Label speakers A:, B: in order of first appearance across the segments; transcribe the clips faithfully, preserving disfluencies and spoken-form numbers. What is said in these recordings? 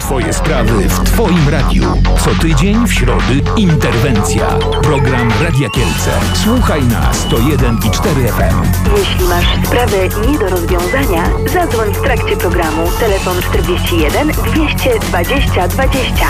A: Twoje sprawy w Twoim radiu. Co tydzień w środy interwencja. Program Radia Kielce. Słuchaj na sto jeden i cztery F M.
B: Jeśli masz sprawę nie do rozwiązania, zadzwoń w trakcie programu. Telefon czterdzieści jeden dwieście dwadzieścia dwadzieścia.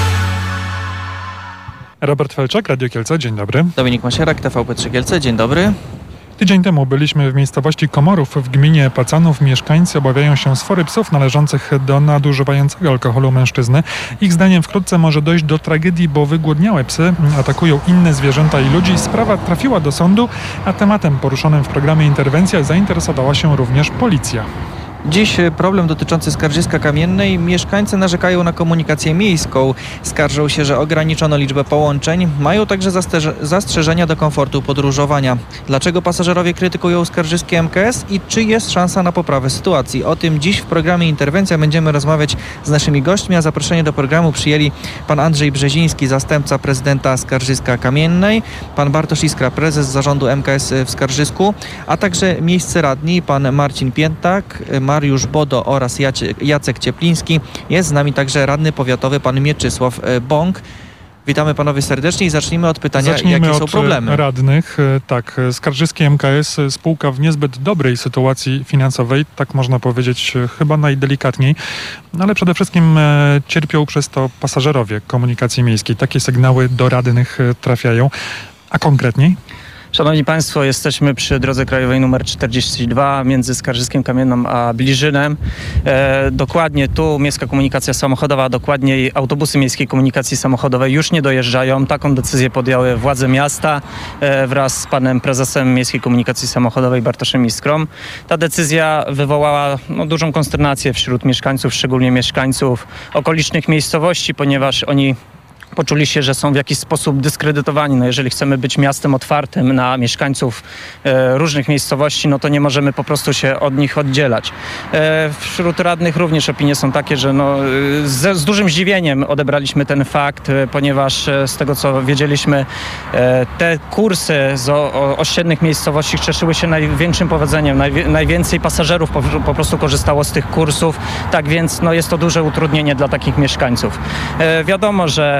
C: Robert Felczak, Radio Kielce, dzień dobry.
D: Dominik Masierak, T V P trzy Kielce, dzień dobry.
C: Tydzień temu byliśmy w miejscowości Komorów w gminie Pacanów. Mieszkańcy obawiają się sfory psów należących do nadużywającego alkoholu mężczyzny. Ich zdaniem wkrótce może dojść do tragedii, bo wygłodniałe psy atakują inne zwierzęta i ludzi. Sprawa trafiła do sądu, a tematem poruszonym w programie Interwencja zainteresowała się również policja.
D: Dziś problem dotyczący Skarżyska Kamiennej. Mieszkańcy narzekają na komunikację miejską. Skarżą się, że ograniczono liczbę połączeń. Mają także zasterze- zastrzeżenia do komfortu podróżowania. Dlaczego pasażerowie krytykują skarżyskie M K S i czy jest szansa na poprawę sytuacji? O tym dziś w programie Interwencja będziemy rozmawiać z naszymi gośćmi, a zaproszenie do programu przyjęli pan Andrzej Brzeziński, zastępca prezydenta Skarżyska Kamiennej, pan Bartosz Iskra, prezes zarządu M K S w Skarżysku, a także miejscy radni, pan Marcin Piętak, Mariusz Bodo oraz Jacek Ciepliński. Jest z nami także radny powiatowy pan Mieczysław Bąk. Witamy panowie serdecznie i zacznijmy od pytania,
C: Zacznijmy
D: jakie są problemy.
C: od radnych. Tak, Skarżyskie M K S, spółka w niezbyt dobrej sytuacji finansowej, tak można powiedzieć chyba najdelikatniej, no ale przede wszystkim cierpią przez to pasażerowie komunikacji miejskiej. Takie sygnały do radnych trafiają. A konkretniej?
E: Szanowni Państwo, jesteśmy przy drodze krajowej numer czterdzieści dwa między Skarżyskiem Kamienną a Bliżynem. E, dokładnie tu miejska komunikacja samochodowa, dokładniej autobusy miejskiej komunikacji samochodowej już nie dojeżdżają. Taką decyzję podjęły władze miasta e, wraz z panem prezesem miejskiej komunikacji samochodowej Bartoszem Iskrą. Ta decyzja wywołała no, dużą konsternację wśród mieszkańców, szczególnie mieszkańców okolicznych miejscowości, ponieważ oni poczuli się, że są w jakiś sposób dyskredytowani. No jeżeli chcemy być miastem otwartym na mieszkańców e, różnych miejscowości, no to nie możemy po prostu się od nich oddzielać. E, wśród radnych również opinie są takie, że no, z, z dużym zdziwieniem odebraliśmy ten fakt, e, ponieważ e, z tego co wiedzieliśmy, e, te kursy z o, o, ościennych miejscowości cieszyły się największym powodzeniem. Najwie, najwięcej pasażerów po, po prostu korzystało z tych kursów, tak więc no, jest to duże utrudnienie dla takich mieszkańców. E, wiadomo, że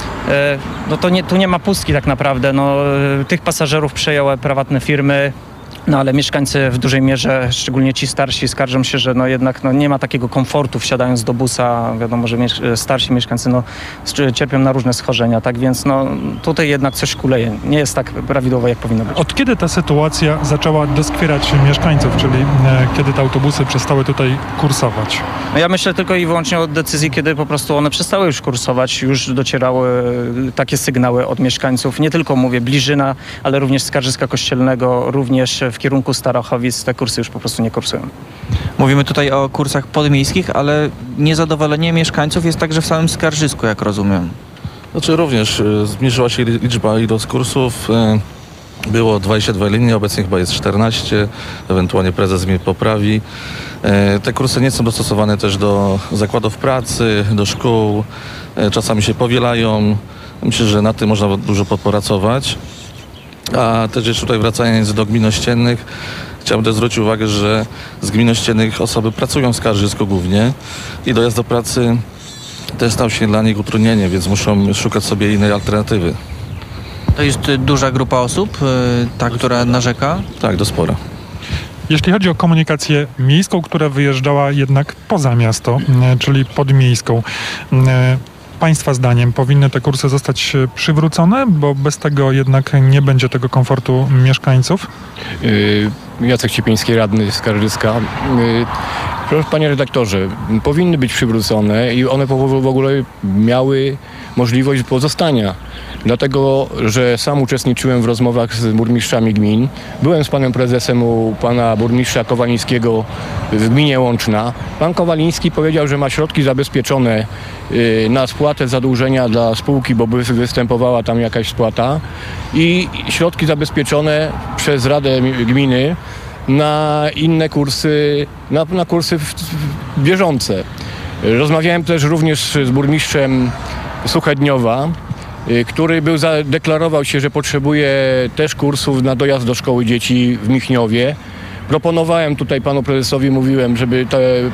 E: no to nie, tu nie ma pustki tak naprawdę. No, tych pasażerów przejęły prywatne firmy, no ale mieszkańcy w dużej mierze, szczególnie ci starsi, skarżą się, że no jednak no, nie ma takiego komfortu wsiadając do busa. Wiadomo, że miesz- starsi mieszkańcy no, cierpią na różne schorzenia, tak więc no, tutaj jednak coś kuleje. Nie jest tak prawidłowo, jak powinno być.
C: Od kiedy ta sytuacja zaczęła doskwierać mieszkańców, czyli e, kiedy te autobusy przestały tutaj kursować?
E: No ja myślę tylko i wyłącznie od decyzji, kiedy po prostu one przestały już kursować, już docierały takie sygnały od mieszkańców, nie tylko mówię Bliżyna, ale również Skarżyska Kościelnego, również w kierunku Starachowic te kursy już po prostu nie kursują.
D: Mówimy tutaj o kursach podmiejskich, ale niezadowolenie mieszkańców jest także w samym Skarżysku, jak rozumiem.
F: Znaczy również y, zmniejszyła się liczba ilość kursów. Y, było dwadzieścia dwie linie, obecnie chyba jest czternaście, ewentualnie prezes mnie poprawi. Y, te kursy nie są dostosowane też do zakładów pracy, do szkół. Y, czasami się powielają. Myślę, że na tym można dużo popracować. A też jeszcze tutaj wracając do gmin ościennych, chciałbym też zwrócić uwagę, że z gmin ościennych osoby pracują w Skarżysku głównie i dojazd do pracy też stał się dla nich utrudnieniem, więc muszą szukać sobie innej alternatywy.
D: To jest duża grupa osób, ta, która narzeka?
F: Tak, do spora.
C: Jeśli chodzi o komunikację miejską, która wyjeżdżała jednak poza miasto, e, czyli podmiejską, e, Państwa zdaniem powinny te kursy zostać przywrócone, bo bez tego jednak nie będzie tego komfortu mieszkańców?
G: Yy, Jacek Ciepliński, radny z Skarżyska. Yy, proszę panie redaktorze, powinny być przywrócone i one w ogóle miały możliwość pozostania. Dlatego, że sam uczestniczyłem w rozmowach z burmistrzami gmin. Byłem z panem prezesem u pana burmistrza Kowalińskiego w gminie Łączna. Pan Kowaliński powiedział, że ma środki zabezpieczone y, na spłatę zadłużenia dla spółki, bo by występowała tam jakaś spłata i środki zabezpieczone przez Radę Gminy na inne kursy, na, na kursy w, w bieżące. Rozmawiałem też również z burmistrzem Suchedniowa, który był zadeklarował się, że potrzebuje też kursów na dojazd do szkoły dzieci w Michniowie. Proponowałem tutaj panu prezesowi, mówiłem, żeby te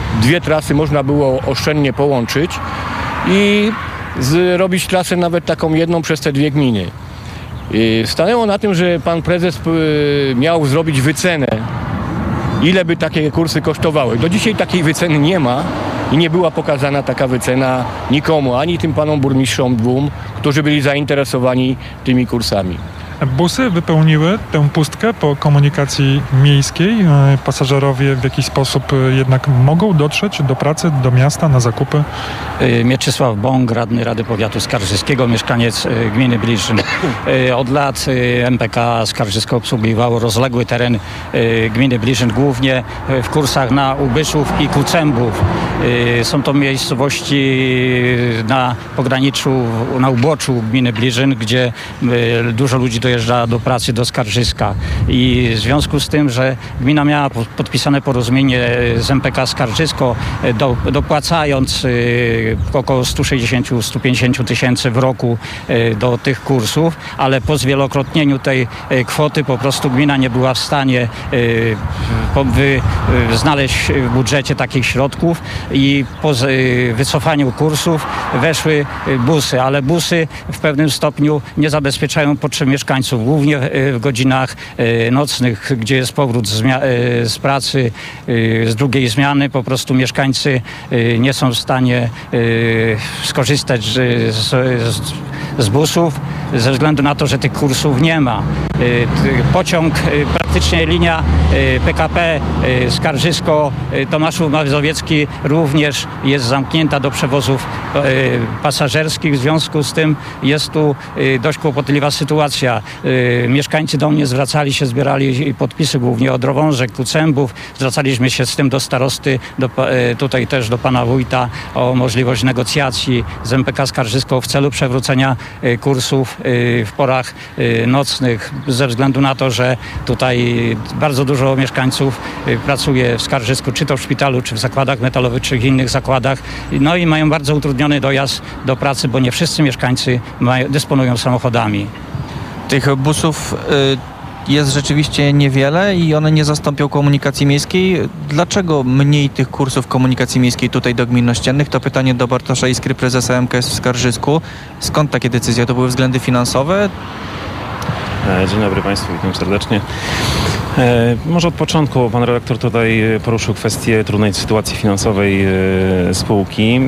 G: dwie trasy można było oszczędnie połączyć i zrobić trasę nawet taką jedną przez te dwie gminy. I stanęło na tym, że pan prezes miał zrobić wycenę, ile by takie kursy kosztowały. Do dzisiaj takiej wyceny nie ma i nie była pokazana taka wycena nikomu, ani tym panom burmistrzom dwóm, którzy byli zainteresowani tymi kursami.
C: Busy wypełniły tę pustkę po komunikacji miejskiej. Pasażerowie w jakiś sposób jednak mogą dotrzeć do pracy, do miasta, na zakupy?
H: Mieczysław Bąk, radny Rady Powiatu Skarżyskiego, mieszkaniec gminy Bliżyn. Od lat M P K Skarżysko obsługiwało rozległy teren gminy Bliżyn, głównie w kursach na Ubyszów i Kucębów. Są to miejscowości na pograniczu, na uboczu gminy Bliżyn, gdzie dużo ludzi dojeżdża do pracy do Skarżyska. I w związku z tym, że gmina miała podpisane porozumienie z M P K Skarżysko, do, dopłacając około sto sześćdziesiąt do stu pięćdziesięciu tysięcy w roku do tych kursów, ale po zwielokrotnieniu tej kwoty po prostu gmina nie była w stanie wy, znaleźć w budżecie takich środków i po wycofaniu kursów weszły busy, ale busy w pewnym stopniu nie zabezpieczają potrzeb mieszkańców, głównie w godzinach nocnych, gdzie jest powrót z, z pracy, z drugiej zmiany. Po prostu mieszkańcy nie są w stanie skorzystać z, z, z busów ze względu na to, że tych kursów nie ma. Pociąg, praktycznie linia P K P Skarżysko-Tomaszów Mazowiecki również jest zamknięta do przewozów pasażerskich. W związku z tym jest tu dość kłopotliwa sytuacja. Mieszkańcy do mnie zwracali się, zbierali podpisy głównie od Drowążek, Kucębów. Zwracaliśmy się z tym do starosty, do, tutaj też do pana wójta o możliwość negocjacji z M P K Skarżysko w celu przewrócenia kursów w porach nocnych, ze względu na to, że tutaj bardzo dużo mieszkańców pracuje w Skarżysku, czy to w szpitalu, czy w zakładach metalowych, czy w innych zakładach. No i mają bardzo utrudniony dojazd do pracy, bo nie wszyscy mieszkańcy mają, dysponują samochodami.
D: Tych busów y, jest rzeczywiście niewiele i one nie zastąpią komunikacji miejskiej. Dlaczego mniej tych kursów komunikacji miejskiej tutaj do gmin ościennych? To pytanie do Bartosza Iskry, prezesa M K S w Skarżysku. Skąd takie decyzje? To były względy finansowe?
I: Dzień dobry Państwu, witam serdecznie. E, może od początku pan redaktor tutaj poruszył kwestię trudnej sytuacji finansowej e, spółki.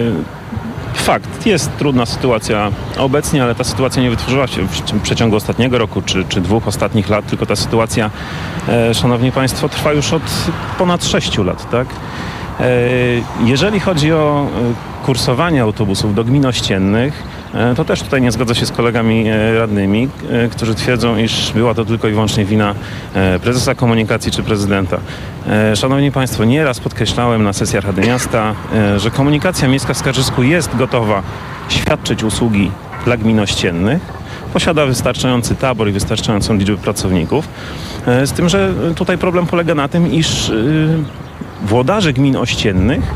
I: E, fakt, jest trudna sytuacja obecnie, ale ta sytuacja nie wytworzyła się w, w przeciągu ostatniego roku czy, czy dwóch ostatnich lat, tylko ta sytuacja, e, szanowni Państwo, trwa już od ponad sześciu lat, tak? E, jeżeli chodzi o kursowanie autobusów do gmin ościennych, to też tutaj nie zgodzę się z kolegami radnymi, którzy twierdzą, iż była to tylko i wyłącznie wina prezesa komunikacji czy prezydenta. Szanowni Państwo, nieraz podkreślałem na sesjach Rady Miasta, że komunikacja miejska w Skarżysku jest gotowa świadczyć usługi dla gmin ościennych. Posiada wystarczający tabor i wystarczającą liczbę pracowników. Z tym, że tutaj problem polega na tym, iż włodarze gmin ościennych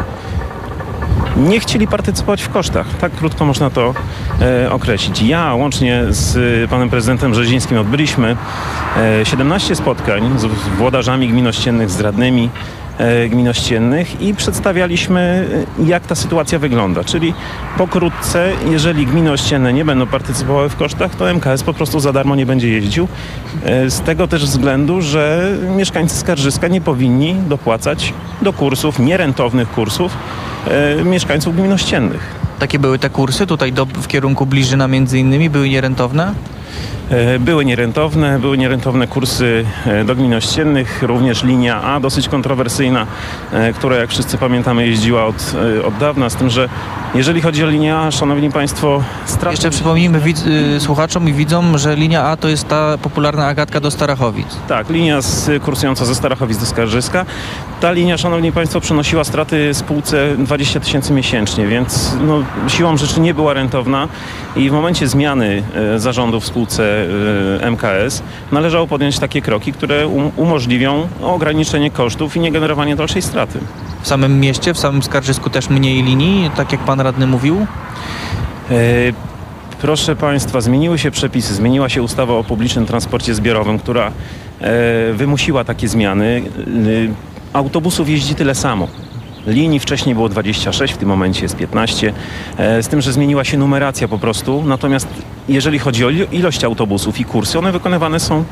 I: nie chcieli partycypować w kosztach. Tak krótko można to e, określić. Ja łącznie z panem prezydentem Brzezińskim odbyliśmy e, siedemnaście spotkań z włodarzami gmin ościennych, z radnymi e, gmin ościennych i przedstawialiśmy, jak ta sytuacja wygląda. Czyli pokrótce, jeżeli gminy ościenne nie będą partycypowały w kosztach, to M K S po prostu za darmo nie będzie jeździł. E, z tego też względu, że mieszkańcy Skarżyska nie powinni dopłacać do kursów, nierentownych kursów, E, mieszkańców gmin ościennych.
D: Takie były te kursy tutaj do, w kierunku Bliżyna między innymi? Były nierentowne?
I: E, były nierentowne, były nierentowne kursy e, do gmin ościennych, również linia A, dosyć kontrowersyjna, e, która jak wszyscy pamiętamy jeździła od, e, od dawna, z tym, że jeżeli chodzi o linię A, szanowni Państwo... Strat...
D: Jeszcze przypomnijmy widz, y, słuchaczom i widzom, że linia A to jest ta popularna Agatka do Starachowic.
I: Tak, linia z, kursująca ze Starachowic do Skarżyska. Ta linia, szanowni Państwo, przynosiła straty spółce dwadzieścia tysięcy miesięcznie, więc no, siłą rzeczy nie była rentowna i w momencie zmiany e, zarządu w spółce e, M K S należało podjąć takie kroki, które um, umożliwią ograniczenie kosztów i nie generowanie dalszej straty.
D: W samym mieście, w samym Skarżysku też mniej linii, tak jak pan radny mówił?
I: E, proszę Państwa, zmieniły się przepisy, zmieniła się ustawa o publicznym transporcie zbiorowym, która e, wymusiła takie zmiany. E, autobusów jeździ tyle samo. linii. Wcześniej było dwadzieścia sześć, w tym momencie jest piętnaście. Z tym, że zmieniła się numeracja po prostu. Natomiast jeżeli chodzi o ilość autobusów i kursy, one wykonywane są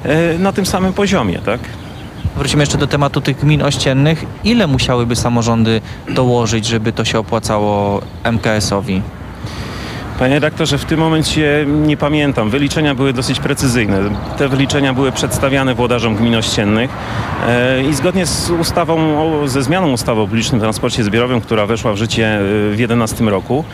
I: na tym samym poziomie, tak?
D: Wrócimy jeszcze do tematu tych gmin ościennych. Ile musiałyby samorządy dołożyć, żeby to się opłacało M K S-owi?
I: Panie redaktorze, w tym momencie nie pamiętam. Wyliczenia były dosyć precyzyjne. Te wyliczenia były przedstawiane włodarzom gmin ościennych e, i zgodnie z ustawą, o, ze zmianą ustawy o publicznym transporcie zbiorowym, która weszła w życie w jedenastym roku,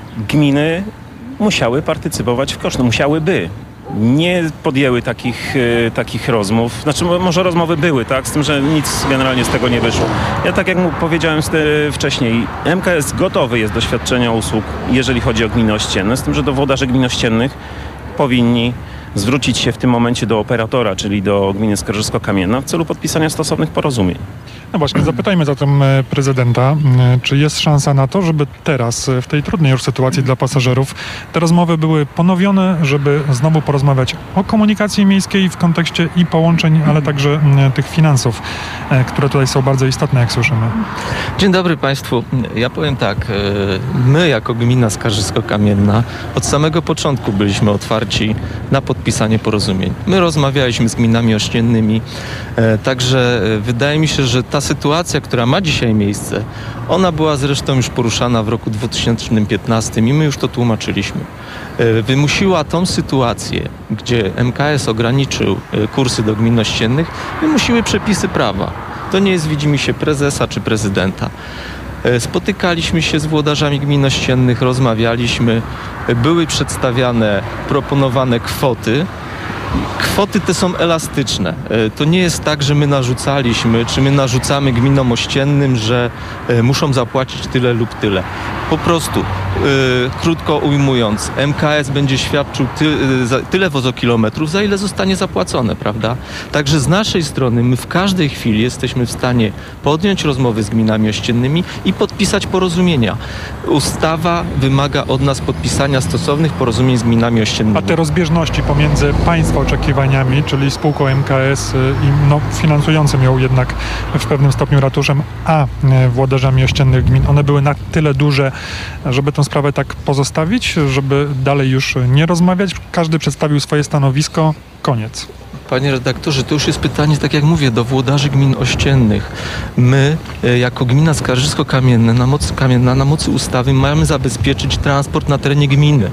I: gminy musiały partycypować w kosztach, musiałyby. Nie podjęły takich, e, takich rozmów. Znaczy może rozmowy były, tak? Z tym, że nic generalnie z tego nie wyszło. Ja tak jak powiedziałem wcześniej, M K S gotowy jest do świadczenia usług, jeżeli chodzi o gminy ościenne, z tym, że do włodarzy gmin ościennych powinni zwrócić się w tym momencie do operatora, czyli do gminy Skarżysko-Kamienna w celu podpisania stosownych porozumień.
C: No właśnie, zapytajmy zatem prezydenta, czy jest szansa na to, żeby teraz, w tej trudnej już sytuacji dla pasażerów, te rozmowy były ponowione, żeby znowu porozmawiać o komunikacji miejskiej w kontekście i połączeń, ale także tych finansów, które tutaj są bardzo istotne, jak słyszymy.
J: Dzień dobry Państwu. Ja powiem tak, my jako gmina Skarżysko-Kamienna od samego początku byliśmy otwarci na podpisanie porozumień. My rozmawialiśmy z gminami ościennymi, także wydaje mi się, że ta sytuacja, która ma dzisiaj miejsce, ona była zresztą już poruszana w roku dwa tysiące piętnastym i my już to tłumaczyliśmy. Wymusiła tą sytuację, gdzie M K S ograniczył kursy do gmin ościennych, wymusiły przepisy prawa. To nie jest widzimisię prezesa czy prezydenta. Spotykaliśmy się z włodarzami gmin ościennych, rozmawialiśmy, były przedstawiane, proponowane kwoty. Kwoty te są elastyczne. To nie jest tak, że my narzucaliśmy, czy my narzucamy gminom ościennym, że muszą zapłacić tyle lub tyle. Po prostu, yy, krótko ujmując, M K S będzie świadczył ty, yy, za, tyle wozokilometrów, za ile zostanie zapłacone, prawda? Także z naszej strony my w każdej chwili jesteśmy w stanie podjąć rozmowy z gminami ościennymi i podpisać porozumienia. Ustawa wymaga od nas podpisania stosownych porozumień z gminami ościennymi.
C: A te rozbieżności pomiędzy państwa oczekiwaniami, czyli spółką M K S i no, finansującym ją jednak w pewnym stopniu ratuszem, a włodarzami ościennych gmin, one były na tyle duże, żeby tę sprawę tak pozostawić, żeby dalej już nie rozmawiać. Każdy przedstawił swoje stanowisko. Koniec.
J: Panie redaktorze, to już jest pytanie, tak jak mówię, do włodarzy gmin ościennych. My, jako gmina Skarżysko-Kamienna, na mocy, Kamienna, na mocy ustawy mamy zabezpieczyć transport na terenie gminy.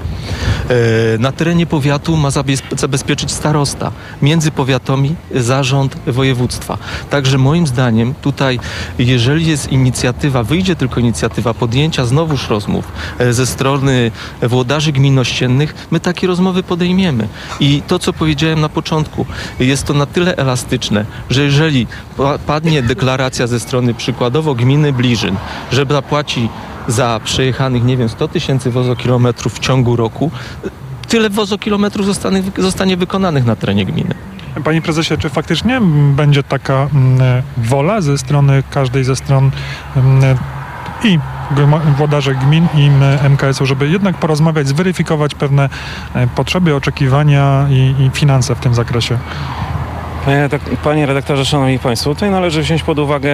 J: Na terenie powiatu ma zabezpieczyć starosta. Między powiatami zarząd województwa. Także moim zdaniem tutaj, jeżeli jest inicjatywa, wyjdzie tylko inicjatywa podjęcia znowuż rozmów ze strony włodarzy gmin ościennych, my takie rozmowy podejmiemy. I to, co powiedziałem na początku, jest to na tyle elastyczne, że jeżeli padnie deklaracja ze strony przykładowo gminy Bliżyn, że zapłaci za przejechanych, nie wiem, sto tysięcy wozokilometrów w ciągu roku, tyle wozokilometrów zostanie, zostanie wykonanych na terenie gminy.
C: Panie prezesie, czy faktycznie będzie taka m, wola ze strony każdej ze stron m, i włodarzy gmin i M K S-u, żeby jednak porozmawiać, zweryfikować pewne potrzeby, oczekiwania i, i finanse w tym zakresie?
I: Panie, panie redaktorze, szanowni państwo, tutaj należy wziąć pod uwagę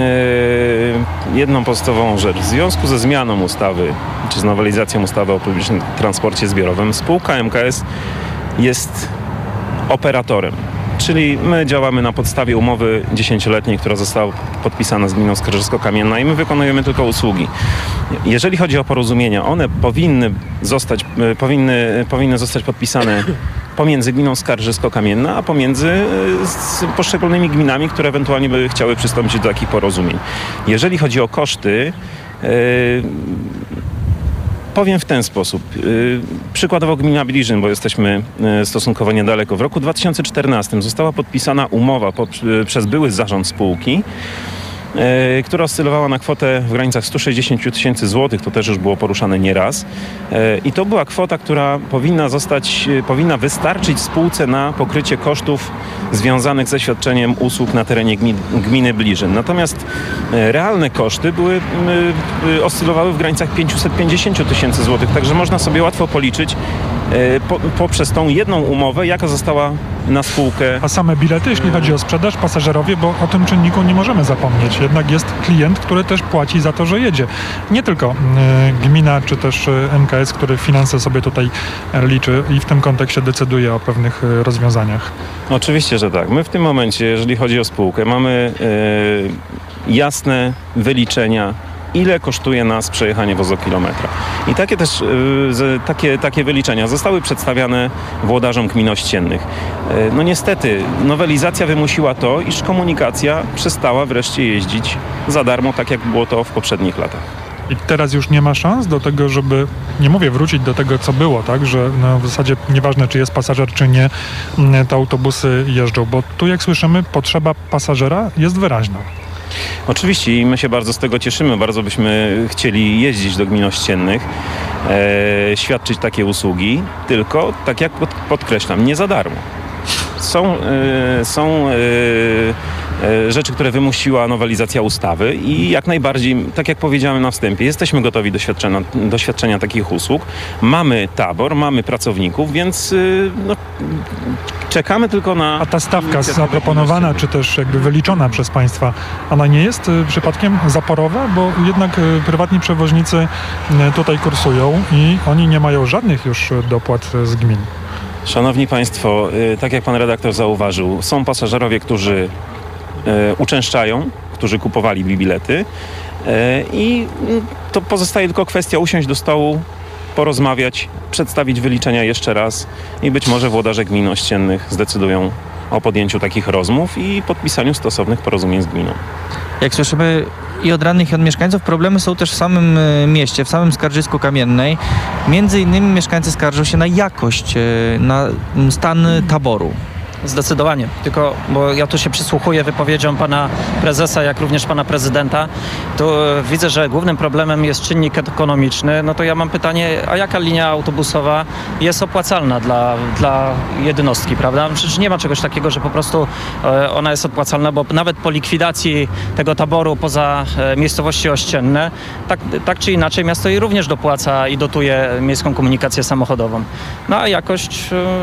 I: yy, jedną podstawową rzecz. W związku ze zmianą ustawy, czy z nowelizacją ustawy o publicznym transporcie zbiorowym, spółka M K S jest operatorem. Czyli my działamy na podstawie umowy dziesięcioletniej, która została podpisana z gminą Skarżysko-Kamienna i my wykonujemy tylko usługi. Jeżeli chodzi o porozumienia, one powinny zostać, powinny, powinny zostać podpisane pomiędzy gminą Skarżysko-Kamienna, a pomiędzy z poszczególnymi gminami, które ewentualnie by chciały przystąpić do takich porozumień. Jeżeli chodzi o koszty, yy, powiem w ten sposób. Przykładowo gmina Bliżyn, bo jesteśmy stosunkowo niedaleko. W roku dwa tysiące czternastym została podpisana umowa po, przez były zarząd spółki, która oscylowała na kwotę w granicach sto sześćdziesiąt tysięcy złotych. To też już było poruszane nieraz. I to była kwota, która powinna zostać, powinna wystarczyć spółce na pokrycie kosztów związanych ze świadczeniem usług na terenie gmin, gminy Bliżyn. Natomiast realne koszty były, oscylowały w granicach pięćset pięćdziesiąt tysięcy złotych. Także można sobie łatwo policzyć po, poprzez tą jedną umowę, jaka została na spółkę.
C: A same bilety, jeśli chodzi o sprzedaż, pasażerowie, bo o tym czynniku nie możemy zapomnieć. Jednak jest klient, który też płaci za to, że jedzie. Nie tylko y, gmina, czy też y, M K S, który finanse sobie tutaj liczy i w tym kontekście decyduje o pewnych y, rozwiązaniach.
I: Oczywiście, że tak. My w tym momencie, jeżeli chodzi o spółkę, mamy y, jasne wyliczenia, ile kosztuje nas przejechanie wozokilometra. I takie też y, takie, takie wyliczenia zostały przedstawiane włodarzom gmin ościennych. Y, no niestety, nowelizacja wymusiła to, iż komunikacja przestała wreszcie jeździć za darmo, tak jak było to w poprzednich latach.
C: I teraz już nie ma szans do tego, żeby, nie mówię wrócić do tego, co było, tak, że no w zasadzie nieważne, czy jest pasażer, czy nie, te autobusy jeżdżą, bo tu, jak słyszymy, potrzeba pasażera jest wyraźna.
I: Oczywiście i my się bardzo z tego cieszymy, bardzo byśmy chcieli jeździć do gmin ościennych, e, świadczyć takie usługi, tylko, tak jak pod, podkreślam, nie za darmo. Są, e, są e, e, rzeczy, które wymusiła nowelizacja ustawy i jak najbardziej, tak jak powiedziałem na wstępie, jesteśmy gotowi do świadczenia, do świadczenia takich usług. Mamy tabor, mamy pracowników, więc e, no, czekamy tylko na...
C: A ta stawka zaproponowana, czy też jakby wyliczona przez państwa, ona nie jest y, przypadkiem zaporowa? Bo jednak y, prywatni przewoźnicy y, tutaj kursują i oni nie mają żadnych już dopłat z gmin.
I: Szanowni Państwo, y, tak jak Pan redaktor zauważył, są pasażerowie, którzy y, uczęszczają, którzy kupowali bilety y, i y, to pozostaje tylko kwestia usiąść do stołu, porozmawiać, przedstawić wyliczenia jeszcze raz i być może włodarze gmin ościennych zdecydują o podjęciu takich rozmów i podpisaniu stosownych porozumień z gminą.
D: Jak słyszymy i od radnych, i od mieszkańców, problemy są też w samym mieście, w samym Skarżysku-Kamiennej. Między innymi mieszkańcy skarżą się na jakość, na stan taboru.
E: Zdecydowanie, tylko bo ja tu się przysłuchuję wypowiedziom pana prezesa, jak również pana prezydenta, to widzę, że głównym problemem jest czynnik ekonomiczny. No to ja mam pytanie, a jaka linia autobusowa jest opłacalna dla, dla jednostki, prawda? Przecież nie ma czegoś takiego, że po prostu ona jest opłacalna, bo nawet po likwidacji tego taboru poza miejscowości ościenne, tak, tak czy inaczej miasto jej również dopłaca i dotuje miejską komunikację samochodową. No a jakość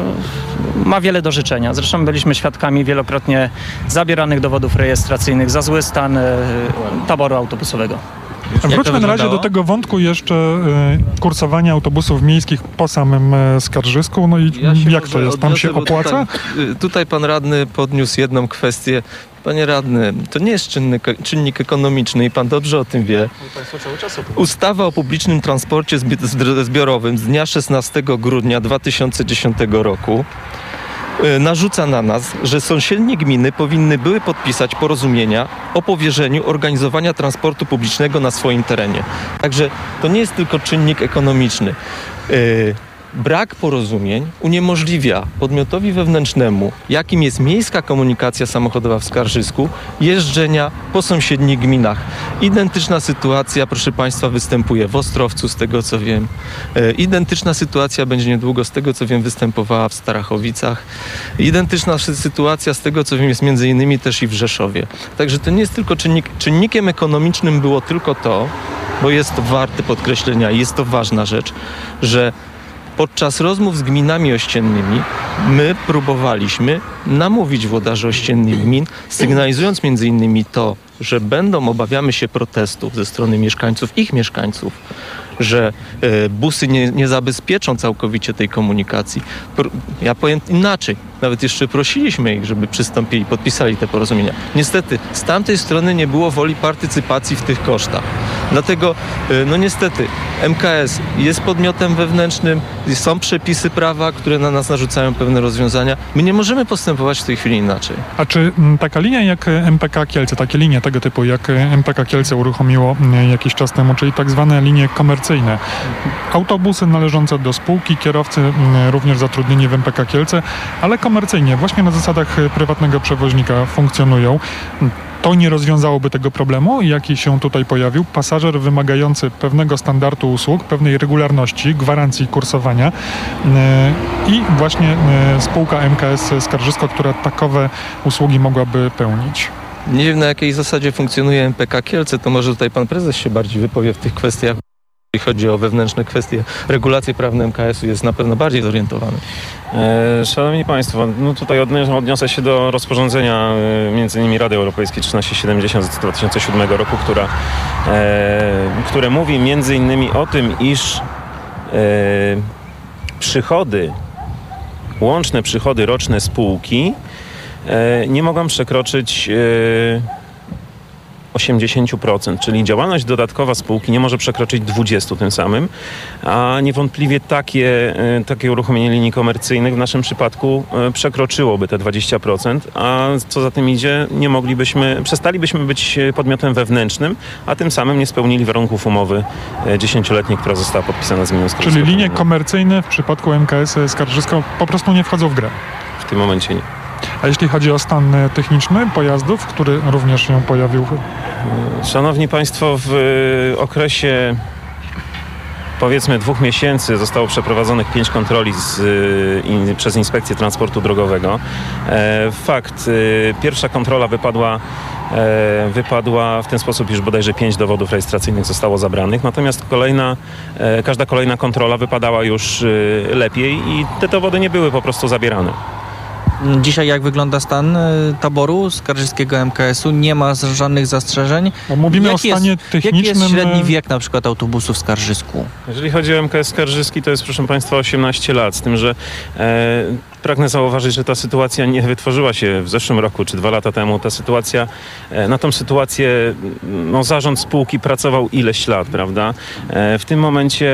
E: ma wiele do życzenia. Zresztą byliśmy świadkami wielokrotnie zabieranych dowodów rejestracyjnych za zły stan e, taboru autobusowego.
C: Wróćmy na razie do tego wątku jeszcze y, kursowania autobusów miejskich po samym y, Skarżysku. No i
J: ja
C: jak to jest? Tam się opłaca?
J: Tutaj, tutaj pan radny podniósł jedną kwestię. Panie radny, to nie jest czynnik, czynnik ekonomiczny i pan dobrze o tym wie. Ustawa o publicznym transporcie zbiorowym z dnia szesnastego grudnia dwa tysiące dziesiątego roku narzuca na nas, że sąsiednie gminy powinny były podpisać porozumienia o powierzeniu organizowania transportu publicznego na swoim terenie. Także to nie jest tylko czynnik ekonomiczny. Brak porozumień uniemożliwia podmiotowi wewnętrznemu, jakim jest miejska komunikacja samochodowa w Skarżysku, jeżdżenia po sąsiednich gminach. Identyczna sytuacja, proszę Państwa, występuje w Ostrowcu, z tego co wiem. E, identyczna sytuacja będzie niedługo, z tego co wiem, występowała w Starachowicach. Identyczna sytuacja, z tego co wiem, jest między innymi też i w Rzeszowie. Także to nie jest tylko czynnik, czynnikiem ekonomicznym było tylko to, bo jest to warte podkreślenia i jest to ważna rzecz, że podczas rozmów z gminami ościennymi my próbowaliśmy namówić włodarzy ościennych gmin, sygnalizując między innymi to, że będą, obawiamy się protestów ze strony mieszkańców, ich mieszkańców, że e, busy nie, nie zabezpieczą całkowicie tej komunikacji. Pro, ja powiem inaczej. Nawet jeszcze prosiliśmy ich, żeby przystąpili, podpisali te porozumienia. Niestety z tamtej strony nie było woli partycypacji w tych kosztach. Dlatego, e, no niestety, M K S jest podmiotem wewnętrznym, są przepisy prawa, które na nas narzucają pewne rozwiązania. My nie możemy postępować w tej chwili inaczej.
C: A czy m, taka linia jak M P K Kielce, takie linie tego typu jak M P K Kielce uruchomiło m, jakiś czas temu, czyli tak zwane linie komercyjne, autobusy należące do spółki, kierowcy m, również zatrudnieni w M P K Kielce, ale komercyjnie, właśnie na zasadach prywatnego przewoźnika funkcjonują. To nie rozwiązałoby tego problemu, jaki się tutaj pojawił. Pasażer wymagający pewnego standardu usług, pewnej regularności, gwarancji kursowania yy, i właśnie yy, spółka M K S Skarżysko, która takowe usługi mogłaby pełnić.
J: Nie wiem, na jakiej zasadzie funkcjonuje M P K Kielce, to może tutaj pan prezes się bardziej wypowie w tych kwestiach. Jeśli chodzi o wewnętrzne kwestie, regulacje prawne M K S-u jest na pewno bardziej zorientowany.
I: E, Szanowni Państwo, no tutaj odniosę się do rozporządzenia e, między innymi Rady Europejskiej trzynaście siedemdziesiąt z dwa tysiące siódmego roku, która, e, które mówi między innymi o tym, iż e, przychody, łączne przychody roczne spółki e, nie mogą przekroczyć e, osiemdziesiąt procent, czyli działalność dodatkowa spółki nie może przekroczyć dwadzieścia procent tym samym, a niewątpliwie takie, takie uruchomienie linii komercyjnych w naszym przypadku przekroczyłoby te dwadzieścia procent, a co za tym idzie, nie moglibyśmy, przestalibyśmy być podmiotem wewnętrznym, a tym samym nie spełnili warunków umowy dziesięcioletniej, która została podpisana z gminą Skarżysko.
C: Czyli linie komercyjne w przypadku M K S Skarżysko po prostu nie wchodzą w grę?
I: W tym momencie nie.
C: A jeśli chodzi o stan techniczny pojazdów, który również się pojawił?
I: Szanowni Państwo, w okresie powiedzmy dwóch miesięcy zostało przeprowadzonych pięć kontroli z, in, przez Inspekcję Transportu Drogowego. E, fakt, e, pierwsza kontrola wypadła E, wypadła w ten sposób, iż bodajże pięć dowodów rejestracyjnych zostało zabranych, natomiast kolejna, e, każda kolejna kontrola wypadała już e, lepiej i te dowody nie były po prostu zabierane.
D: Dzisiaj jak wygląda stan taboru skarżyskiego M K S-u? Nie ma żadnych zastrzeżeń.
C: Bo mówimy
D: jaki
C: o stanie
D: jest,
C: technicznym.
D: Jaki jest średni wiek na przykład autobusów w Skarżysku?
I: Jeżeli chodzi o M K S Skarżyski, to jest, proszę Państwa, osiemnaście lat, z tym, że e, pragnę zauważyć, że ta sytuacja nie wytworzyła się w zeszłym roku czy dwa lata temu. Ta sytuacja, e, na tą sytuację no, zarząd spółki pracował ileś lat, prawda? E, w tym momencie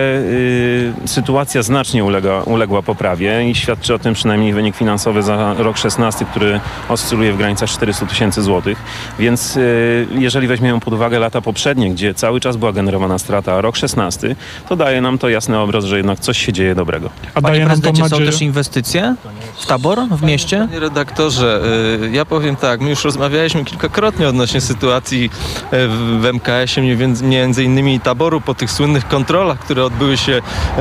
I: e, sytuacja znacznie ulega, uległa poprawie i świadczy o tym przynajmniej wynik finansowy za rok szesnasty, który oscyluje w granicach czterysta tysięcy złotych. Więc e, jeżeli weźmiemy pod uwagę lata poprzednie, gdzie cały czas była generowana strata, a rok szesnasty, to daje nam to jasny obraz, że jednak coś się dzieje dobrego.
C: A
D: Panie
C: daje nam to
D: prezydencie, są
C: nadzieję?
D: też inwestycje w tabor, w mieście?
J: Panie redaktorze, y, ja powiem tak, my już rozmawialiśmy kilkakrotnie odnośnie sytuacji y, w M K S-ie, między, między innymi taboru po tych słynnych kontrolach, które odbyły się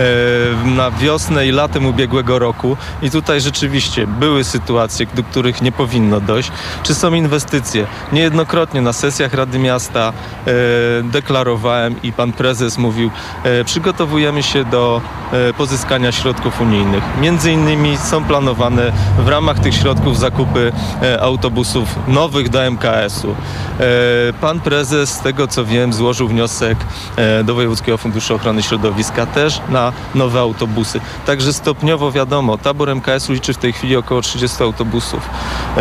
J: y, na wiosnę i latem ubiegłego roku i tutaj rzeczywiście były sytuacje, do których nie powinno dojść. Czy są inwestycje? Niejednokrotnie na sesjach Rady Miasta y, deklarowałem i pan prezes mówił, y, przygotowujemy się do y, pozyskania środków unijnych. Między innymi są planowane w ramach tych środków zakupy e, autobusów nowych do M K S-u. E, pan prezes, z tego co wiem, złożył wniosek e, do Wojewódzkiego Funduszu Ochrony Środowiska też na nowe autobusy. Także stopniowo wiadomo, tabor M K S-u liczy w tej chwili około trzydziestu autobusów.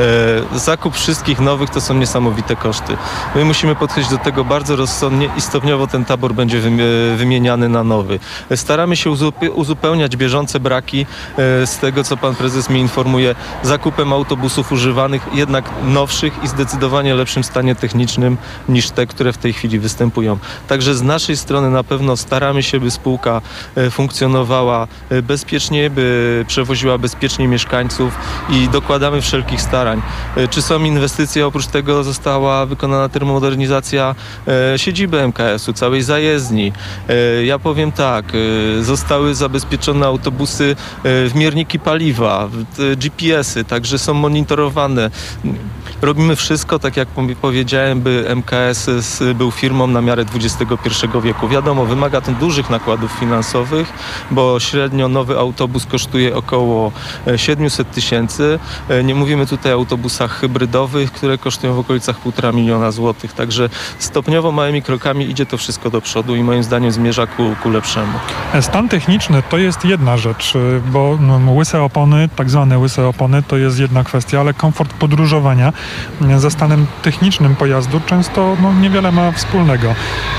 J: E, zakup wszystkich nowych to są niesamowite koszty. My musimy podchodzić do tego bardzo rozsądnie i stopniowo ten tabor będzie wymieniany na nowy. Staramy się uzupełniać bieżące braki e, z tego, co pan prezes mnie informuje, zakupem autobusów używanych, jednak nowszych i zdecydowanie lepszym stanie technicznym niż te, które w tej chwili występują. Także z naszej strony na pewno staramy się, by spółka funkcjonowała bezpiecznie, by przewoziła bezpiecznie mieszkańców i dokładamy wszelkich starań. Czy są inwestycje? Oprócz tego została wykonana termomodernizacja siedziby M K S-u, całej zajezdni. Ja powiem tak, zostały zabezpieczone autobusy, wmierniki paliwa, G P S-y, także są monitorowane. Robimy wszystko, tak jak powiedziałem, by M K S był firmą na miarę dwudziestego pierwszego wieku. Wiadomo, wymaga to dużych nakładów finansowych, bo średnio nowy autobus kosztuje około siedemset tysięcy. Nie mówimy tutaj o autobusach hybrydowych, które kosztują w okolicach półtora miliona złotych. Także stopniowo, małymi krokami idzie to wszystko do przodu i moim zdaniem zmierza ku, ku lepszemu.
C: Stan techniczny to jest jedna rzecz, bo no, łyse opony, tak zwane łyse opony, to jest jedna kwestia, ale komfort podróżowania ze stanem technicznym pojazdu często no, niewiele ma wspólnego.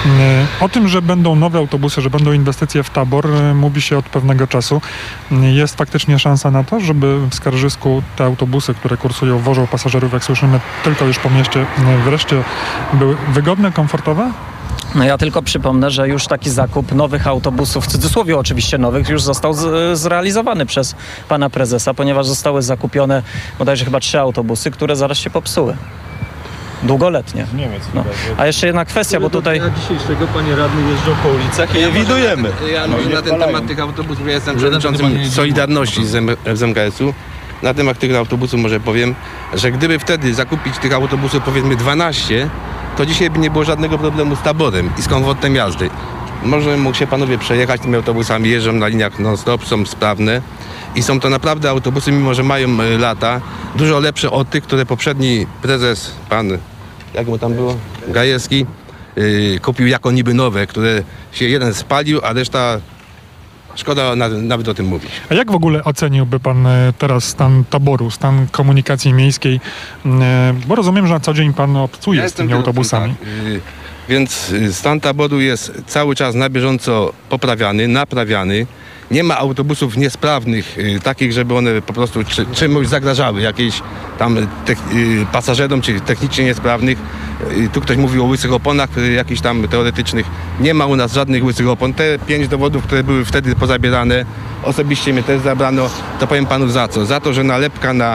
C: O tym, że będą nowe autobusy, że będą inwestycje w tabor, mówi się od pewnego czasu. Jest faktycznie szansa na to, żeby w Skarżysku te autobusy, które kursują, wożą pasażerów, jak słyszymy, tylko już po mieście, wreszcie były wygodne, komfortowe?
E: No ja tylko przypomnę, że już taki zakup nowych autobusów, w cudzysłowie oczywiście nowych, już został z, zrealizowany przez pana prezesa, ponieważ zostały zakupione bodajże chyba trzy autobusy, które zaraz się popsuły. Długoletnie. Niemiec. No. A jeszcze jedna kwestia, bo tutaj...
J: Dnia dzisiejszego panie radny jeżdżą po ulicach i je widujemy.
K: Ja no, na ten temat tych autobusów, ja jestem przewodniczącym Solidarności z M K S-u. Na temat tych autobusów może powiem, że gdyby wtedy zakupić tych autobusów powiedzmy dwanaście, to dzisiaj by nie było żadnego problemu z taborem i z komfortem jazdy. może mógł się panowie przejechać tymi autobusami, jeżdżą na liniach non-stop, są sprawne i są to naprawdę autobusy, mimo że mają y, lata, dużo lepsze od tych, które poprzedni prezes, pan, jak mu tam było, Gajewski, y, kupił jako niby nowe, które się jeden spalił, a reszta szkoda na, nawet o tym mówić.
C: A jak w ogóle oceniłby pan e, teraz stan taboru, stan komunikacji miejskiej? E, Bo rozumiem, że na co dzień pan obcuje
K: Ja
C: z tymi
K: jestem
C: autobusami.
K: Tak, y, więc y, stan taboru jest cały czas na bieżąco poprawiany, naprawiany. Nie ma autobusów niesprawnych, y, takich, żeby one po prostu czy, czymś zagrażały, jakiejś tam te, y, pasażerom, czy technicznie niesprawnych. Y, tu ktoś mówił o łysych oponach, y, jakichś tam teoretycznych. Nie ma u nas żadnych łysych opon. Te pięć dowodów, które były wtedy pozabierane, osobiście mnie też zabrano, to powiem panu za co? Za to, że nalepka na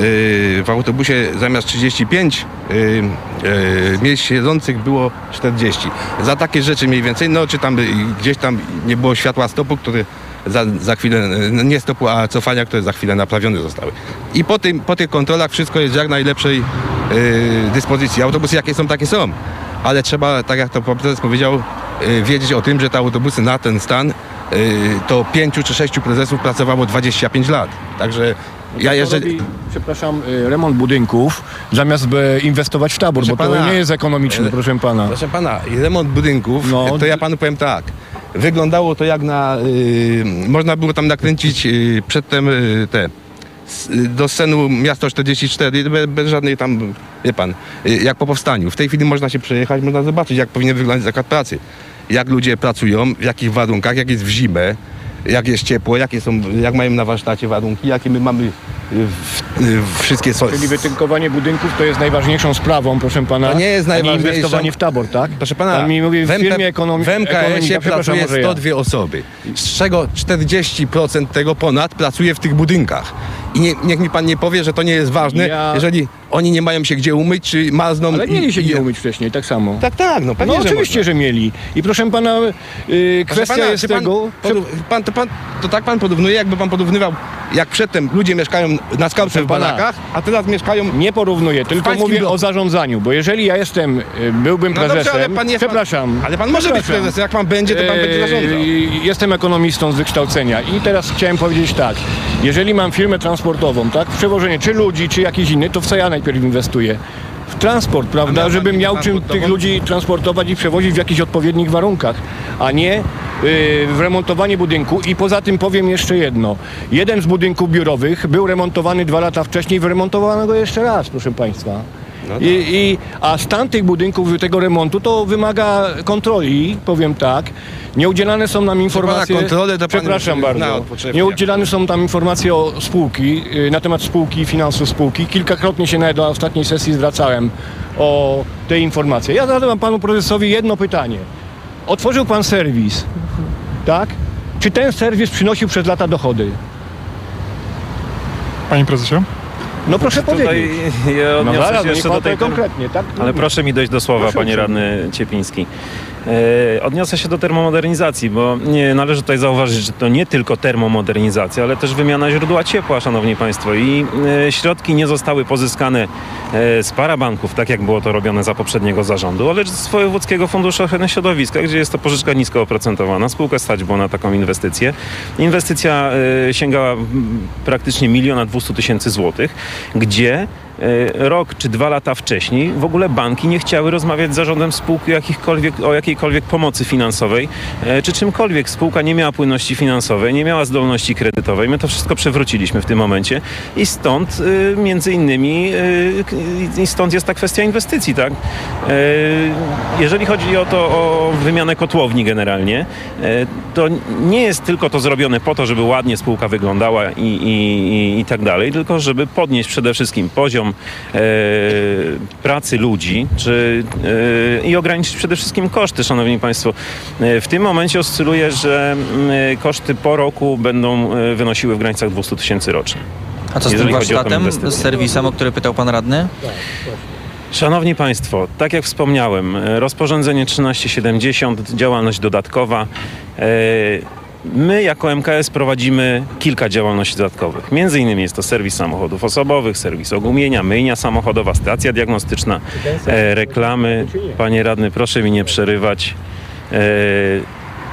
K: w autobusie zamiast trzydzieści pięć y, y, miejsc siedzących było czterdzieści. Za takie rzeczy mniej więcej, no czy tam y, gdzieś tam nie było światła stopu, które za, za chwilę, y, nie stopu, a cofania, które za chwilę naprawione zostały. I po, tym, po tych kontrolach wszystko jest w jak najlepszej y, dyspozycji. Autobusy jakie są, takie są. Ale trzeba, tak jak to pan prezes powiedział, y, wiedzieć o tym, że te autobusy na ten stan y, to pięciu czy sześciu prezesów pracowało dwadzieścia pięć lat. Także ja jeżeli...
G: robi, przepraszam, remont budynków, zamiast by inwestować w tabor, proszę bo to pana, nie jest ekonomiczne, proszę pana.
K: Proszę pana, remont budynków, no, to ja panu powiem tak. Wyglądało to jak na... Yy, można było tam nakręcić yy, przedtem yy, te... do scenu Miasto czterdzieści cztery, bez, bez żadnej tam, wie pan, yy, jak po powstaniu. W tej chwili można się przejechać, można zobaczyć, jak powinien wyglądać zakład pracy. Jak ludzie pracują, w jakich warunkach, jak jest w zimę, jak jest ciepło, jakie są, jak mają na warsztacie warunki, jakie my mamy w, w wszystkie... So-
G: Czyli wytynkowanie budynków to jest najważniejszą sprawą, proszę pana,
K: to nie jest najważniejszą.
G: a nie inwestowanie w tabor, tak?
K: Proszę pana,
G: pan mi mówi, w,
K: w
G: firmie ekonomi-
K: w M K S-ie pracuje sto
G: ja.
K: dwie osoby, z czego czterdzieści procent tego ponad pracuje w tych budynkach. I nie, niech mi pan nie powie, że to nie jest ważne, ja... jeżeli oni nie mają się gdzie umyć, czy marzną...
G: Ale mieli się
K: i,
G: gdzie
K: i...
G: umyć wcześniej, tak samo.
K: Tak, tak, no pewnie,
G: No
K: że
G: oczywiście,
K: można.
G: że mieli. I proszę pana, yy, kwestia
K: pana,
G: jest
K: pan,
G: tego...
K: Pod, pan, to, pan, to tak pan porównuje, jakby pan porównywał, jak przedtem ludzie mieszkają na skałce w barakach, a teraz mieszkają...
G: Nie porównuję, tylko mówię bloku. o zarządzaniu, bo jeżeli ja jestem, byłbym
K: no
G: prezesem...
K: dobrze, ale pan nie
G: przepraszam.
K: Ale pan może być prezesem, jak pan będzie, to pan yy, będzie zarządzał.
G: Jestem ekonomistą z wykształcenia i teraz chciałem powiedzieć tak, jeżeli mam firmę transportową, tak, w przewożenie czy ludzi, czy jakiś inny, to w co ja najpierw inwestuję? W transport, prawda, żebym miał czym tych ludzi transportować i przewozić w jakichś odpowiednich warunkach, a nie yy, w remontowanie budynku. I poza tym powiem jeszcze jedno. Jeden z budynków biurowych był remontowany dwa lata wcześniej, wyremontowano go jeszcze raz, proszę państwa. No tak. I, i, a stan tych budynków, tego remontu, to wymaga kontroli, powiem tak. Nie udzielane są nam informacje...
K: Kontrolę, to
G: przepraszam bardzo. Nie udzielane są tam informacje o spółki, na temat spółki i finansów spółki. Kilkakrotnie się nawet na ostatniej sesji zwracałem o te informacje. Ja zadam panu prezesowi jedno pytanie. Otworzył pan serwis, tak? Czy ten serwis przynosił przez lata dochody?
C: Panie prezesie?
G: No proszę
I: Tutaj
G: powiedzieć.
I: ja odniosę
G: no zaraz,
I: się jeszcze do tej
G: konkretnie, tak?
I: Ale proszę mi dojść do słowa, proszę panie radny Ciepliński. E, odniosę się do termomodernizacji, bo nie, należy tutaj zauważyć, że to nie tylko termomodernizacja, ale też wymiana źródła ciepła, szanowni państwo. I e, środki nie zostały pozyskane e, z parabanków, tak jak było to robione za poprzedniego zarządu, ale z Wojewódzkiego Funduszu Ochrony Środowiska, gdzie jest to pożyczka nisko oprocentowana. Spółkę stać było na taką inwestycję. Inwestycja e, sięgała praktycznie miliona dwieście tysięcy złotych, gdzie rok czy dwa lata wcześniej w ogóle banki nie chciały rozmawiać z zarządem spółki o, jakichkolwiek, o jakiejkolwiek pomocy finansowej, czy czymkolwiek. Spółka nie miała płynności finansowej, nie miała zdolności kredytowej. My to wszystko przewróciliśmy w tym momencie i stąd między innymi i stąd jest ta kwestia inwestycji, tak? Jeżeli chodzi o to, o wymianę kotłowni generalnie, to nie jest tylko to zrobione po to, żeby ładnie spółka wyglądała i, i, i, i tak dalej, tylko żeby podnieść przede wszystkim poziom E, pracy ludzi czy, e, i ograniczyć przede wszystkim koszty, szanowni państwo. E, w tym momencie oscyluje, że e, koszty po roku będą e, wynosiły w granicach dwieście tysięcy rocznie.
D: A co z tym warsztatem, z serwisem, o który pytał pan radny?
I: Szanowni państwo, tak jak wspomniałem, rozporządzenie trzynaście siedemdziesiąt, działalność dodatkowa. E, My jako M K S prowadzimy kilka działalności dodatkowych. Między innymi jest to serwis samochodów osobowych, serwis ogumienia, myjnia samochodowa, stacja diagnostyczna, e, reklamy. Panie radny, proszę mi nie przerywać. E,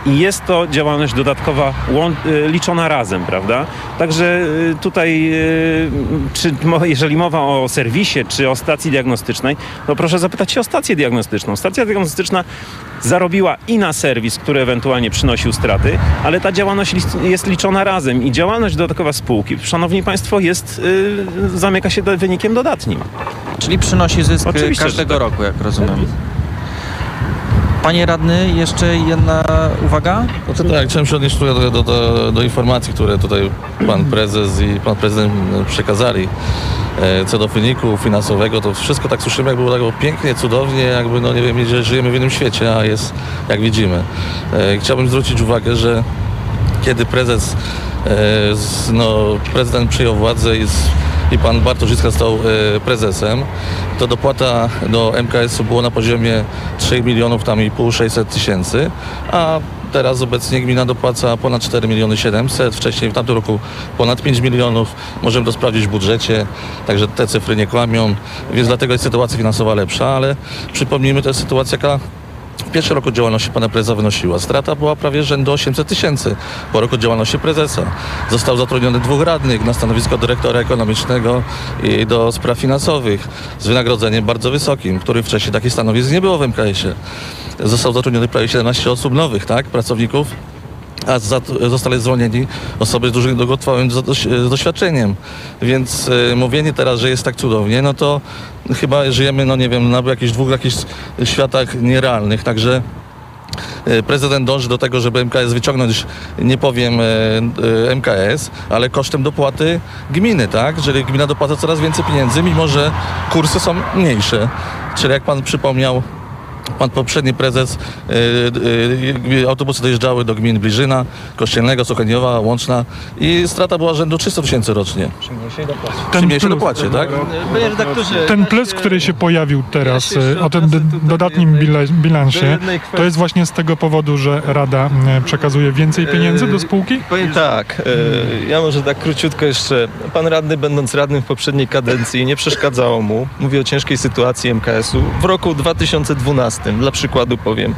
I: i jest to działalność dodatkowa liczona razem, prawda? Także tutaj, czy, jeżeli mowa o serwisie, czy o stacji diagnostycznej, to proszę zapytać się o stację diagnostyczną. Stacja diagnostyczna zarobiła i na serwis, który ewentualnie przynosił straty, ale ta działalność jest liczona razem i działalność dodatkowa spółki, szanowni państwo, jest, yy, zamyka się do, wynikiem dodatnim.
D: Czyli przynosi zysk
I: Oczywiście,
D: każdego
I: tak.
D: roku, jak rozumiem. Panie radny, jeszcze jedna uwaga?
F: No to tak, chciałem się odnieść do, do, do, do informacji, które tutaj pan prezes i pan prezydent przekazali. E, co do wyniku finansowego, to wszystko tak słyszymy, jak było tak pięknie, cudownie, jakby, no nie wiem, że żyjemy w innym świecie, a jest jak widzimy. E, chciałbym zwrócić uwagę, że kiedy prezes, e, z, no, prezydent przyjął władzę i, z, i pan Bartoszycka stał e, prezesem, to dopłata do M K S u było na poziomie trzy milionów tam i pół, sześćset tysięcy, a teraz obecnie gmina dopłaca ponad cztery miliony siedemset, wcześniej w tamtym roku ponad pięć milionów. Możemy to sprawdzić w budżecie, także te cyfry nie kłamią, więc dlatego jest sytuacja finansowa lepsza, ale przypomnijmy, to jest sytuacja, jaka w pierwszym roku działalności pana prezesa wynosiła. Strata była prawie rzędu osiemset tysięcy po roku działalności prezesa. Został zatrudniony dwóch radnych na stanowisko dyrektora ekonomicznego i do spraw finansowych z wynagrodzeniem bardzo wysokim, których wcześniej takich stanowisk nie było w M K S ie. Został zatrudniony prawie siedemnaście osób nowych, tak, pracowników, a za, zostali zwolnieni osoby z dużym długotrwałym doświadczeniem. Więc y, mówienie teraz, że jest tak cudownie, no to chyba żyjemy, no nie wiem, na jakichś dwóch jakichś światach nierealnych, także y, prezydent dąży do tego, żeby M K S wyciągnąć, nie powiem y, y, M K S, ale kosztem dopłaty gminy, tak? Czyli gmina dopłaca coraz więcej pieniędzy, mimo że kursy są mniejsze. Czyli jak pan przypomniał, pan poprzedni prezes, yy, yy, autobusy dojeżdżały do gmin Bliżyna, Kościelnego, Sucheniowa, Łączna i strata była rzędu trzysta tysięcy rocznie. Przy mniejszej dopłacie, tak?
C: Ten plus, który się pojawił teraz o tym dodatnim bilansie, to jest właśnie z tego powodu, że Rada przekazuje więcej pieniędzy do spółki?
J: Powiem tak, ja może tak króciutko jeszcze. Pan radny, będąc radnym w poprzedniej kadencji, nie przeszkadzało mu, mówię o ciężkiej sytuacji M K S u, w roku dwa tysiące dwunastym. Dla przykładu powiem.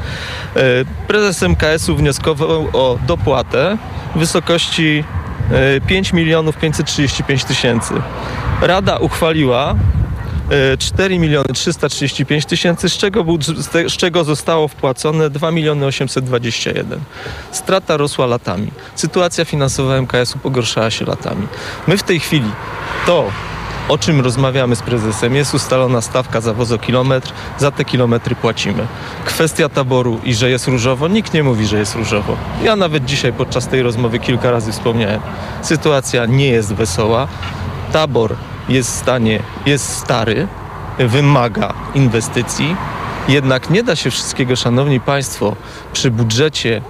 J: Prezes M K S u wnioskował o dopłatę w wysokości pięć milionów pięćset trzydzieści pięć tysięcy. Rada uchwaliła cztery miliony trzysta trzydzieści pięć tysięcy, z czego, z czego zostało wpłacone dwa miliony osiemset dwadzieścia jeden. Strata rosła latami. Sytuacja finansowa M K S u pogorszała się latami. My w tej chwili to, o czym rozmawiamy z prezesem, jest ustalona stawka za wozokilometr, za te kilometry płacimy. Kwestia taboru i że jest różowo, nikt nie mówi, że jest różowo. Ja nawet dzisiaj podczas tej rozmowy kilka razy wspomniałem. Sytuacja nie jest wesoła, tabor jest w stanie, jest stary, wymaga inwestycji, jednak nie da się wszystkiego, szanowni państwo, przy budżecie,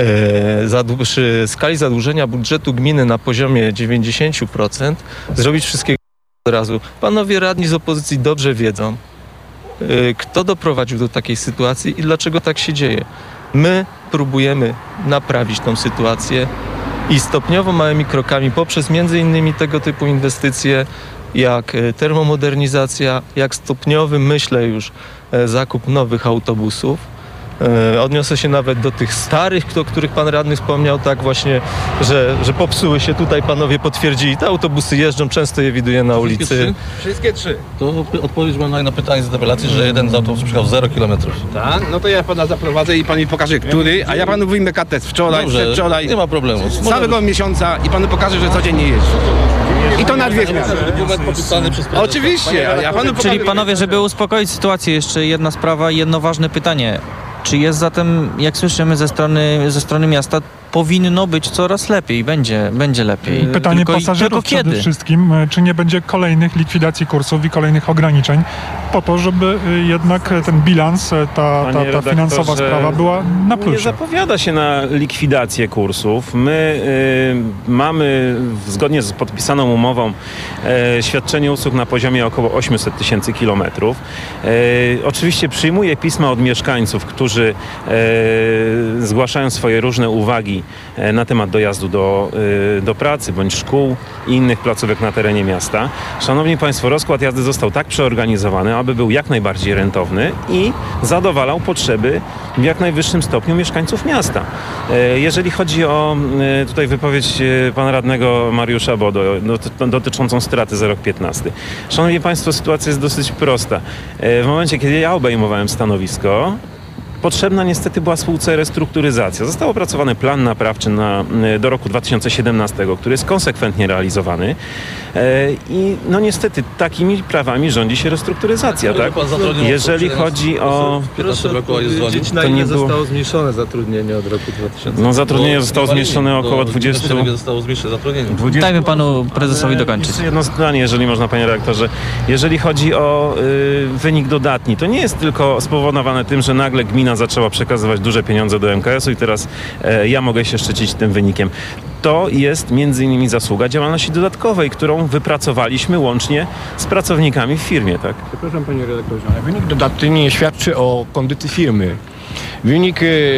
J: e, przy skali zadłużenia budżetu gminy na poziomie dziewięćdziesiąt procent zrobić wszystkiego od razu. Panowie radni z opozycji dobrze wiedzą, kto doprowadził do takiej sytuacji i dlaczego tak się dzieje. My próbujemy naprawić tą sytuację i stopniowo, małymi krokami, poprzez między innymi tego typu inwestycje, jak termomodernizacja, jak stopniowy, myślę już, zakup nowych autobusów. Odniosę się nawet do tych starych, o których pan radny wspomniał, tak właśnie, że, że popsuły się, tutaj panowie potwierdzili. Te autobusy jeżdżą, często je widuję na ulicy.
F: Wszystkie trzy? Wszystkie trzy. To odpowiedź mam na pytanie z interpelacji, że jeden z autobusów przejechał zero kilometrów.
K: Tak? No to ja pana zaprowadzę i pan mi pokaże, który, a ja panu wyjmę katest wczoraj,
F: Dobrze,
K: wczoraj.
F: nie ma problemu.
K: Z całego miesiąca i panu pokażę, że codziennie jeździ. I to na dwie zmiany.
F: Dokument podpisany przez prezesa.
K: Oczywiście, a ja panu
D: Czyli panowie, żeby uspokoić sytuację, jeszcze jedna sprawa i jedno ważne pytanie. Czy jest zatem, jak słyszymy ze strony, ze strony miasta, powinno być coraz lepiej, będzie, będzie lepiej.
C: Pytanie
D: tylko,
C: pasażerów
D: tylko
C: przede
D: kiedy?
C: wszystkim, czy nie będzie kolejnych likwidacji kursów i kolejnych ograniczeń, po to, żeby jednak ten bilans, ta, ta, ta finansowa sprawa była na plusie.
I: Nie zapowiada się na likwidację kursów. My y, mamy, zgodnie z podpisaną umową, y, świadczenie usług na poziomie około osiemset tysięcy kilometrów. Y, oczywiście przyjmuję pisma od mieszkańców, którzy y, zgłaszają swoje różne uwagi uwagi na temat dojazdu do, do pracy bądź szkół i innych placówek na terenie miasta. Szanowni Państwo, rozkład jazdy został tak przeorganizowany, aby był jak najbardziej rentowny i zadowalał potrzeby w jak najwyższym stopniu mieszkańców miasta. Jeżeli chodzi o tutaj wypowiedź pana radnego Mariusza Bodo dotyczącą straty za rok piętnasty. Szanowni Państwo, sytuacja jest dosyć prosta. W momencie, kiedy ja obejmowałem stanowisko, potrzebna niestety była spółce restrukturyzacja. Został opracowany plan naprawczy na, do roku dwa tysiące siedemnastego, który jest konsekwentnie realizowany. I no niestety takimi prawami rządzi się restrukturyzacja, tak? Jeżeli chodzi o...
J: Na ile zostało zmniejszone zatrudnienie od roku dwa tysiące?
I: No zatrudnienie zostało zmniejszone około dwadzieścia...
J: zostało zmniejszone zatrudnienie?
D: Dajmy panu prezesowi dokończyć.
I: Jeszcze jedno zdanie, jeżeli można, panie redaktorze. Jeżeli chodzi o y, wynik dodatni, to nie jest tylko spowodowane tym, że nagle gmina zaczęła przekazywać duże pieniądze do M K S-u i teraz e, ja mogę się szczycić tym wynikiem. To jest między innymi zasługa działalności dodatkowej, którą wypracowaliśmy łącznie z pracownikami w firmie, tak?
G: Przepraszam, panie redaktorze, ale wynik dodatni nie świadczy o kondycji firmy. Wynik,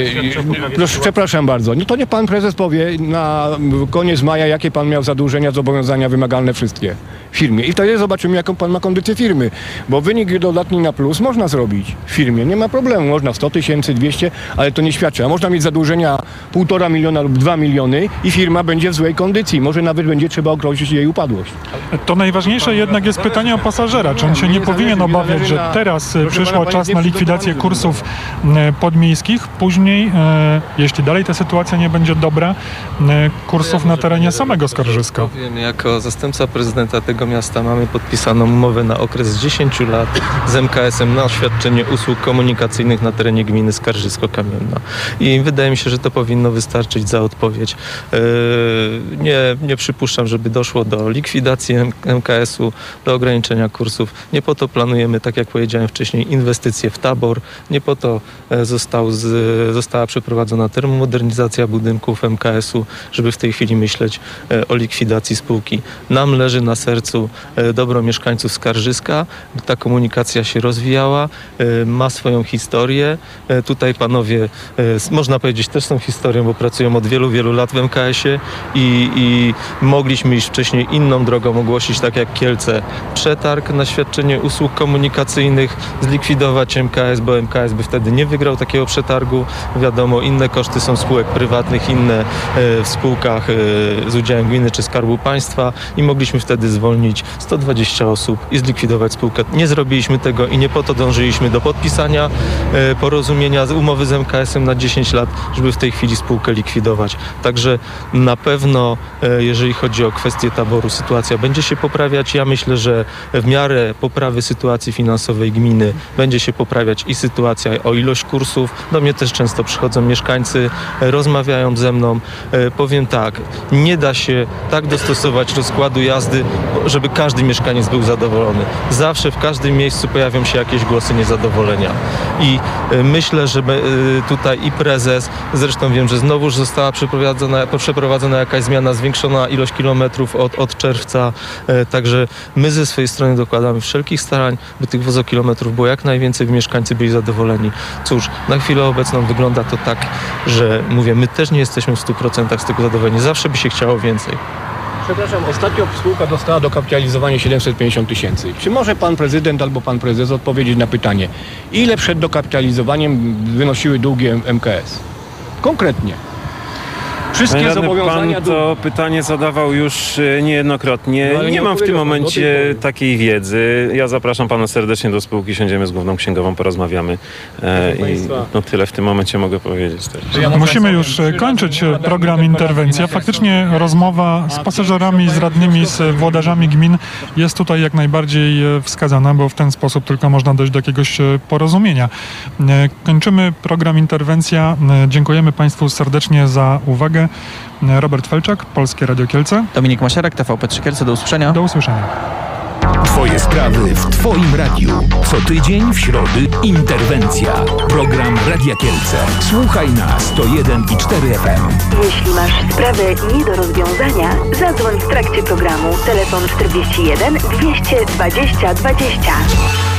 G: proszę, przepraszam bardzo, no to nie pan prezes powie na koniec maja, jakie pan miał zadłużenia, zobowiązania wymagalne wszystkie w firmie. I wtedy zobaczymy, jaką pan ma kondycję firmy. Bo wynik dodatni na plus można zrobić w firmie, nie ma problemu. Można sto tysięcy, dwieście, ale to nie świadczy. A można mieć zadłużenia półtora miliona lub dwa miliony i firma będzie w złej kondycji. Może nawet będzie trzeba określić jej upadłość.
C: To najważniejsze jednak jest pytanie o pasażera. Czy on się nie powinien obawiać, że teraz przyszło czas na likwidację kursów podmiejskich, później, e, jeśli dalej ta sytuacja nie będzie dobra, e, kursów na terenie samego Skarżyska.
J: Powiem, jako zastępca prezydenta tego miasta mamy podpisaną umowę na okres dziesięć lat z M K S-em na świadczenie usług komunikacyjnych na terenie gminy Skarżysko-Kamienna. I wydaje mi się, że to powinno wystarczyć za odpowiedź. E, nie, nie przypuszczam, żeby doszło do likwidacji M K S-u, do ograniczenia kursów. Nie po to planujemy, tak jak powiedziałem wcześniej, inwestycje w tabor. Nie po to e, został z została przeprowadzona termomodernizacja budynków M K S-u, żeby w tej chwili myśleć e, o likwidacji spółki. Nam leży na sercu e, dobro mieszkańców Skarżyska. Ta komunikacja się rozwijała, e, ma swoją historię. E, tutaj panowie, e, można powiedzieć, też są historią, bo pracują od wielu, wielu lat w M K S-ie i, i mogliśmy iść wcześniej inną drogą, ogłosić, tak jak Kielce, przetarg na świadczenie usług komunikacyjnych, zlikwidować M K S, bo M K S by wtedy nie wygrał takiego przetargu. Wiadomo, inne koszty są spółek prywatnych, inne e, w spółkach e, z udziałem gminy czy Skarbu Państwa i mogliśmy wtedy zwolnić sto dwadzieścia osób i zlikwidować spółkę. Nie zrobiliśmy tego i nie po to dążyliśmy do podpisania e, porozumienia z umowy z M K S-em na dziesięć lat, żeby w tej chwili spółkę likwidować. Także na pewno, e, jeżeli chodzi o kwestię taboru, sytuacja będzie się poprawiać. Ja myślę, że w miarę poprawy sytuacji finansowej gminy będzie się poprawiać i sytuacja, o ilość kursów. Do mnie też często przychodzą mieszkańcy, rozmawiają ze mną. E, powiem tak, nie da się tak dostosować rozkładu jazdy, żeby każdy mieszkaniec był zadowolony. Zawsze w każdym miejscu pojawią się jakieś głosy niezadowolenia. I e, myślę, że e, tutaj i prezes, zresztą wiem, że znowuż została przeprowadzona, przeprowadzona jakaś zmiana, zwiększona ilość kilometrów od, od czerwca. E, także my ze swojej strony dokładamy wszelkich starań, by tych wozokilometrów było jak najwięcej, by mieszkańcy byli zadowoleni. Cóż, na chwilę obecną wygląda to tak, że mówię, my też nie jesteśmy w stu procentach z tego zadowoleni. Zawsze by się chciało więcej.
G: Przepraszam, ostatnio spółka dostała dokapitalizowanie siedemset pięćdziesiąt tysięcy. Czy może pan prezydent albo pan prezes odpowiedzieć na pytanie, ile przed dokapitalizowaniem wynosiły długi M K S? Konkretnie. Wszystkie
I: Panie
G: zobowiązania...
I: Pan to pytanie zadawał już niejednokrotnie.
G: No,
I: nie,
G: nie
I: mam w tym
G: pan,
I: momencie takiej wiedzy. Ja zapraszam pana serdecznie do spółki, siądziemy z główną księgową, porozmawiamy. E, I no tyle w tym momencie mogę powiedzieć. Tak.
C: Ja Musimy już kończyć program Interwencja. Faktycznie rozmowa z pasażerami, z radnymi, z włodarzami gmin jest tutaj jak najbardziej wskazana, bo w ten sposób tylko można dojść do jakiegoś porozumienia. Kończymy program Interwencja. Dziękujemy państwu serdecznie za uwagę. Robert Felczak, Polskie Radio Kielce.
D: Dominik Masiarek, T V P trzy Kielce. Do usłyszenia.
C: Do usłyszenia.
A: Twoje sprawy w Twoim radiu. Co tydzień w środy Interwencja. Program Radia Kielce. Słuchaj na sto jeden i cztery F M.
B: Jeśli masz sprawę nie do rozwiązania, zadzwoń w trakcie programu. Telefon czterdzieści jeden dwieście dwadzieścia dwadzieścia.